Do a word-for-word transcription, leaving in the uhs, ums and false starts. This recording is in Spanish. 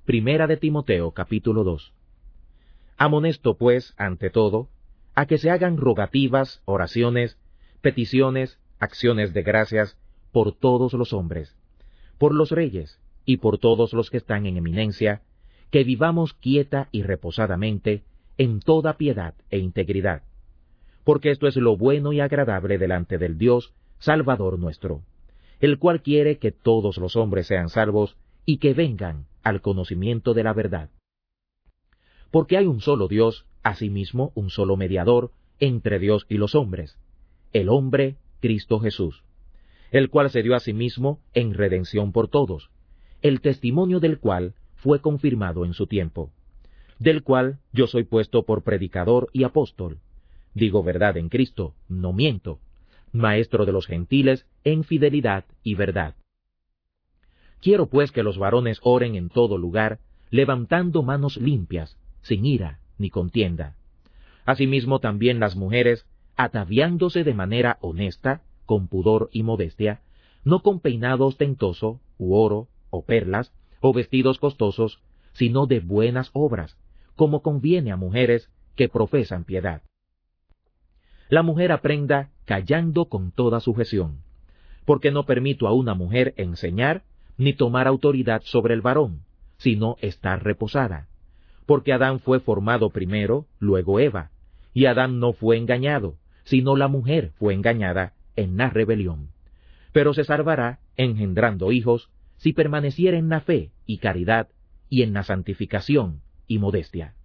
Primera de Timoteo, capítulo dos. Amonesto, pues, ante todo, a que se hagan rogativas, oraciones, peticiones, acciones de gracias, por todos los hombres, por los reyes, y por todos los que están en eminencia, que vivamos quieta y reposadamente, en toda piedad e integridad. Porque esto es lo bueno y agradable delante del Dios, Salvador nuestro, el cual quiere que todos los hombres sean salvos, y que vengan al conocimiento de la verdad. Porque hay un solo Dios, asimismo un solo mediador, entre Dios y los hombres, el hombre Cristo Jesús, el cual se dio a sí mismo en redención por todos, el testimonio del cual fue confirmado en su tiempo, del cual yo soy puesto por predicador y apóstol, digo verdad en Cristo, no miento, maestro de los gentiles en fidelidad y verdad. Quiero pues que los varones oren en todo lugar, levantando manos limpias, sin ira ni contienda. Asimismo también las mujeres, ataviándose de manera honesta, con pudor y modestia, no con peinado ostentoso, u oro, o perlas, o vestidos costosos, sino de buenas obras, como conviene a mujeres que profesan piedad. La mujer aprenda callando con toda sujeción, porque no permito a una mujer enseñar, ni tomar autoridad sobre el varón, sino estar reposada. Porque Adán fue formado primero, luego Eva, y Adán no fue engañado, sino la mujer fue engañada en la rebelión. Pero se salvará, engendrando hijos, si permaneciera en la fe y caridad, y en la santificación y modestia.